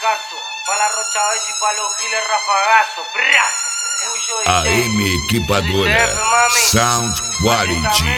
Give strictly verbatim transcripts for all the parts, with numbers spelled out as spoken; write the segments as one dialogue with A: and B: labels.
A: caso. Pa' la Rocha Bess y pa' los giles rafagazo.
B: A M Equipadora Sound Quality.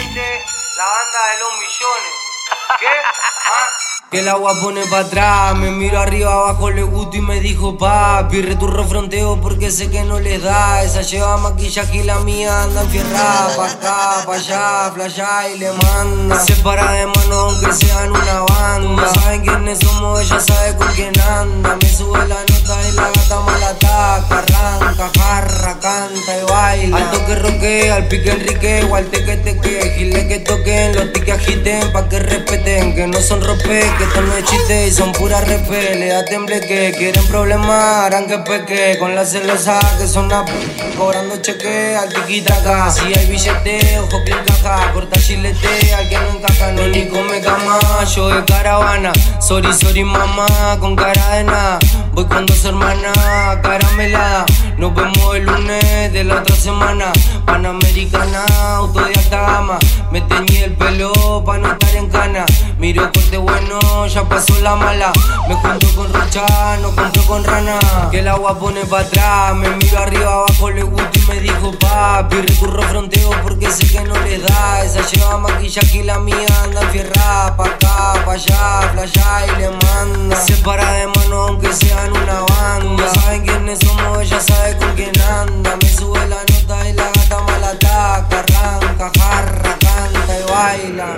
A: La banda de los millones. ¿Qué? ¿Ah?
C: Que el agua pone pa' atrás, me miro arriba abajo, le gusto y me dijo papi, returro fronteo porque sé que no les da. Esa lleva maquillaje y la mía anda enfierrada, pa' acá, pa' allá, flasha y le manda. Se para de mano aunque sean una banda, saben quiénes somos, ella sabe con quién anda. Me sube la nota y la gata mala ataca, arranca, jarra, canta y baila. Al toque roquea, al pique enrique, al teque teque, gile que toquen, los tiques agiten pa' que respeten, que no son rope, que esto no es chiste y son puras repele. A temble que quieren problemas, harán que peque. Con la celosa que son a p***, cobrando cheque al tiquitaca. Si hay billete, ojo que encaja, corta chilete, al que no encaja. No ni come camayo de caravana. Sorry, sorry mamá, con cara de nada. Voy con dos hermanas, caramelada. Nos vemos el lunes de la otra semana. Panamericana, auto de alta gama. Me teñí el pelo pa' no estar en cana. Miro corte bueno, ya pasó la mala. Me junto con Rocha, no compro con rana. Que el agua pone pa' atrás. Me miro arriba abajo, le gusto y me dijo papi, recurro fronteo porque sé que no les da. Esa lleva maquillaje y la mía anda enfierrada, pa' acá, pa' allá, flasha y le manda. Se para de mano aunque sean una banda, saben quiénes somos, ella sabe con quién anda. Me sube la nota y la gata mala ataca, arranca, jarra, canta y baila.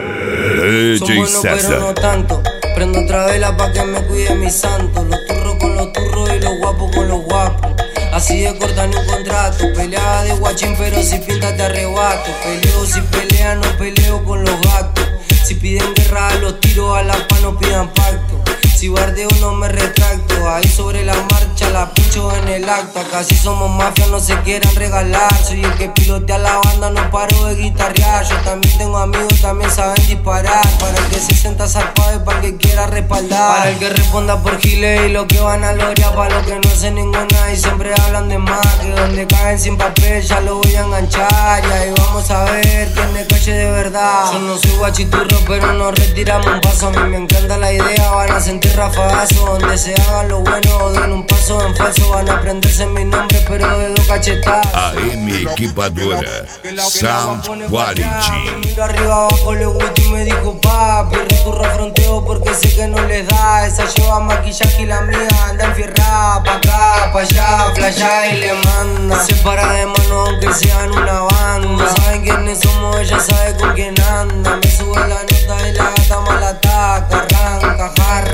C: Son buenos pero no tanto. Prendo otra vela pa' que me cuide mi santo. Los turros con los turros y los guapos con los guapos. Así de corta ni un contrato. Peleaba de guachín pero si pinta te arrebato. Peleo si pelea, no peleo con los gatos. Si piden guerra los tiro a la pa' no pidan pacto. Si bardeo no me retracto. Ahí sobre la marcha la pincho en el acto. Acá si somos mafia no se quieran regalar. Soy el que pilotea la banda, no paro de guitarrear. Yo también tengo amigos, también saben disparar. Para el que se sienta zarpado y para el que quiera respaldar. Para el que responda por giles y lo que van a lograr. Para los que no hacen ninguna y siempre hablan de más. Que donde caen sin papel ya lo voy a enganchar. Y ahí vamos a ver quién es calle de verdad. Yo no soy guachiturro pero nos retiramos un paso. A mí me encanta la idea, van a sentir rafagazo. Donde se haga lo bueno o den un paso en falso. Van a aprenderse mi nombre pero de dos cachetadas.
B: A M Equipadora Sound Quality.
C: Miro arriba abajo, le gusto y me dijo papi, recurro fronteo porque sé que no les da. Esa lleva maquillaje y la mía anda enfierrada, pa' acá, pa' allá, flasha y le manda. Se para de mano aunque sean una banda, saben quiénes somos, ella sabe con quién anda. Me sube la nota y la gata mala ataca, arranca, jarra.